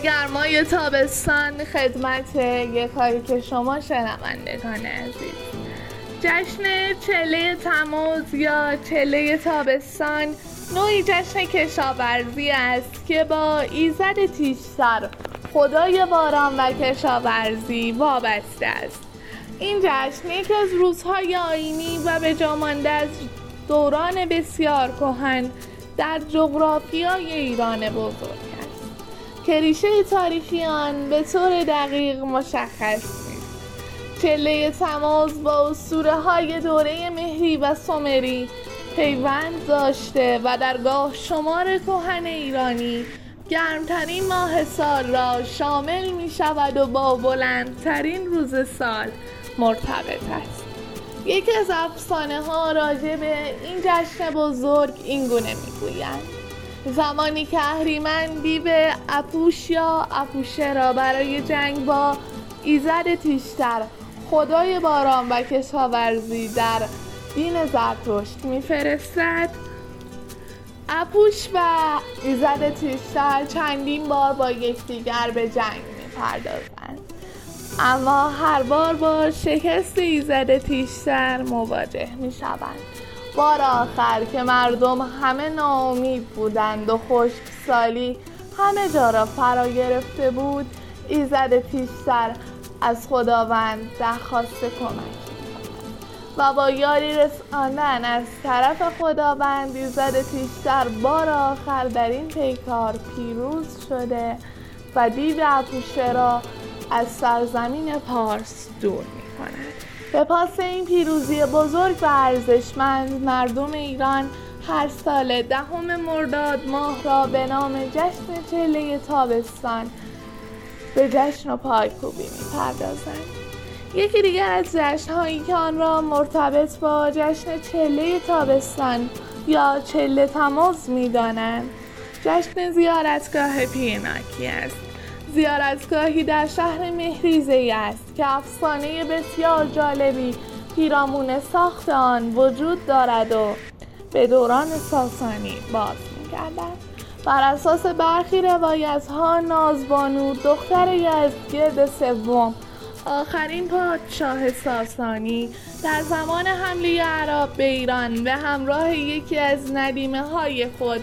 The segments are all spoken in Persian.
گرمای تابستان خدمت یکایی که شما شنوندگان عزیز. جشن چله تموز یا چله تابستان نوعی جشن کشاورزی است که با ایزد تیش‌سر خدای باران و کشاورزی وابسته است. این جشن یکی از روزهای آیینی و به جا مانده از دوران بسیار کهن در جغرافیای ایران بزرگ است که ریشه تاریخی آن به طور دقیق مشخص نیست. چله تموز با اسطوره‌های دوره مهری و سومری پیوند داشته و در گاه شمار کهن ایرانی گرمترین ماه سال را شامل می شود و با بلندترین روز سال مرتبط است. یکی از افسانه ها راجع به این جشن بزرگ این گونه می گویند: زمانی که اهریمن دیو اپوش یا اپوشه را برای جنگ با ایزد تیش‌تر خدای باران و کشاورزی در دین زرتشت می‌فرستد، اپوش و ایزد تیش‌تر چندین بار با یکدیگر به جنگ می‌پردازند، اما هر بار با شکست ایزد تیش‌تر مواجه می‌شوند. بار آخر که مردم همه ناامید بودند و خشکسالی همه جا را فرا گرفته بود، ایزد تیش‌تر از خداوند درخواست کمک و با یاری رساندن از طرف خداوند ایزد تیش‌تر بار آخر در این پیکار پیروز شده و دیو اپوشه را از سرزمین پارس دور می‌کند. به پاس این پیروزی بزرگ و ارزشمند، مردم ایران هر سال 10 مرداد ماه را به نام جشن چله تابستان به جشن و پایکوبی می‌پردازند. یکی دیگر از جشن‌هایی که آن را مرتبط با جشن چله تابستان یا چله تموز می‌دانند، جشن زیارتگاه پیرناکی است. زیارتگاهی در شهر مهریزی است که افسانه بسیار جالبی پیرامون ساخت آن وجود دارد و به دوران ساسانی باز می‌گردد. بر اساس برخی روایت‌ها نازبانو دختر یزدگرد سوم، آخرین پادشاه ساسانی، در زمان حمله عرب به ایران به همراه یکی از ندیمه‌های خود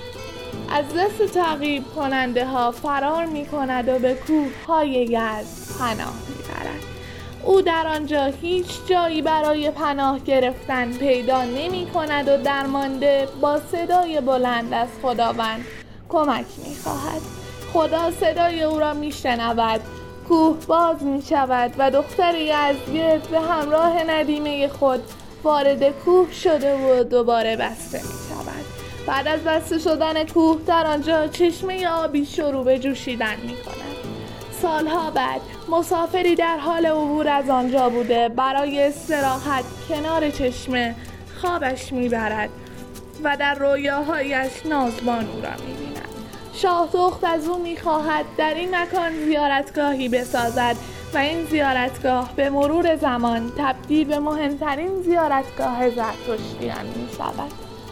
از دست تعقیب کننده ها فرار می کند و به کوههای یزد پناه می برد. او در آنجا هیچ جایی برای پناه گرفتن پیدا نمی کند و درمانده با صدای بلند از خداوند کمک می خواهد. خدا صدای او را می شنود، کوه باز می شود و دختر یزدگرد به همراه ندیمه خود وارد کوه شده و دوباره بسته می شود. بعد از بسته شدن کوه در آنجا چشمه آبی شروع به جوشیدن می کند. سالها بعد مسافری در حال عبور از آنجا بوده برای استراحت کنار چشمه خوابش می برد و در رویاهایش نازبان او را می بیند. شاه دخت از او می خواهد در این مکان زیارتگاهی بسازد و این زیارتگاه به مرور زمان تبدیل به مهمترین زیارتگاه زرتشتیان می شود.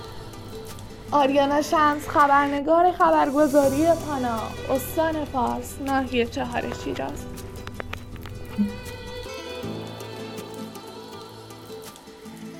آریانا شمس، خبرنگار خبرگزاری پانا، استان فارس، ناحیه 4 شیراز.